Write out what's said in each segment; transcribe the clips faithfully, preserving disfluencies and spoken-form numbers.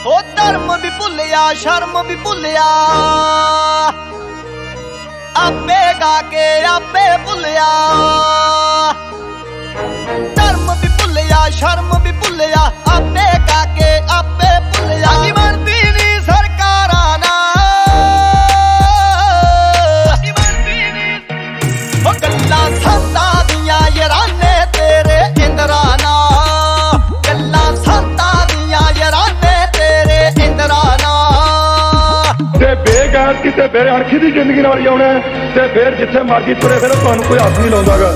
ओ धर्म भी भुलिया शर्म भी भुलिया आपे गा के आपे भुलिया धर्म भी भुलिया शर्म भी भुलिया आपे गा के आपे भुलिया की बनती नी सरकारा ना ओ गल्ला संता दियां यराने तेरे इंद्रा ना गल्ला संता दियां यराने तेरे इंद्रा ना ते बेगैरती ते बेअणखी दी जिंदगी नाल ही आउणा ते फिर जिथे मर्जी तुरे फिरो तुहानूं कोई हੱਥ नहीं लाउंदागा।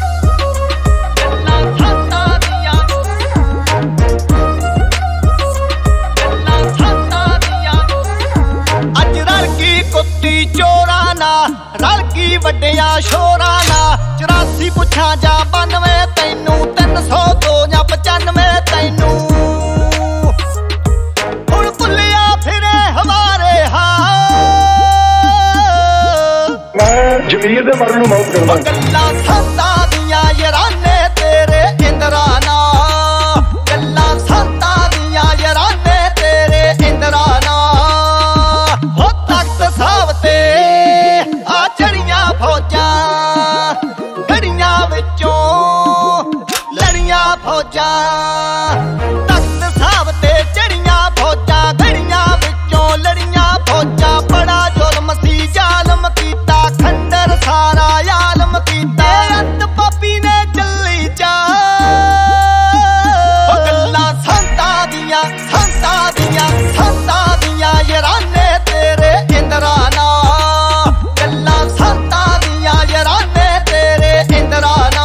कुत्ती चोरा ना रल की वड्डिया शोरा ना चौरासी पुछा जा बानवे तैनू तीन सौ दो या पचानवे तैनू हुण भुलिया फिरे हमारे हाल मैं जमीर दे मरन नूं मौत करदा गल्लां संतां दियां यराने तेरे इंद्रा ना गल्लां संतां दियां यराने तेरे इंद्रा ना हो तख्त सावते आ चढ़ियां फौजां गड़ियां विचों लड़ियां फौजां तख्त सावते चढ़ियां फौजां गड़ियां विचों लड़ियां फौजां बड़ा जुल्म सी जालम कीता खंडर सारा आलम कीता अंत पापी ने चली जा ओ गल्लां संतां दियां संतां दियां संतां दियां यराने तेरे इंद्रा ना गल्लां संतां दियां यराने तेरे इंद्रा ना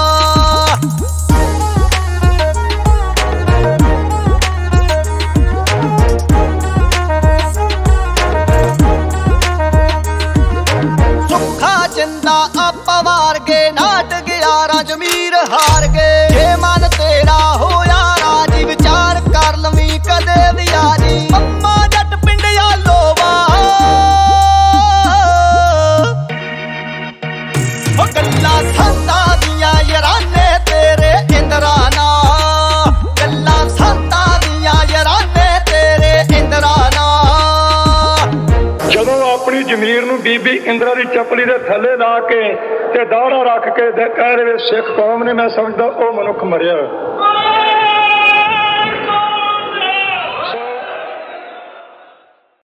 सुखा जिंदा आप वार गए नाट ग्यारह जमीर हार गए जे मन तेरा होया राजी विचार कर लवी कदे भी आजी अम्मा जट पिंडिया लोवा ओ गल्लां संतां दियां यराने तेरे इंद्रा ना गल्लां संतां दियां यराने तेरे इंद्रा ना ਜਦੋਂ ਆਪਣੀ ਜ਼ਮੀਰ ਨੂੰ ਬੀਬੀ ਇੰਦਰਾ ਦੀ ਚੱਪਲੀ ਦੇ ਥੱਲੇ ਲਾ ਕੇ ਤੇ ਦਾੜਾ ਰੱਖ ਕੇ ਤੇ ਕਹਿ ਰਹੇ ਸਿੱਖ ਕੌਮ ਨੇ ਮੈਂ ਸਮਝਦਾ ਉਹ ਮਨੁੱਖ ਮਰਿਆ।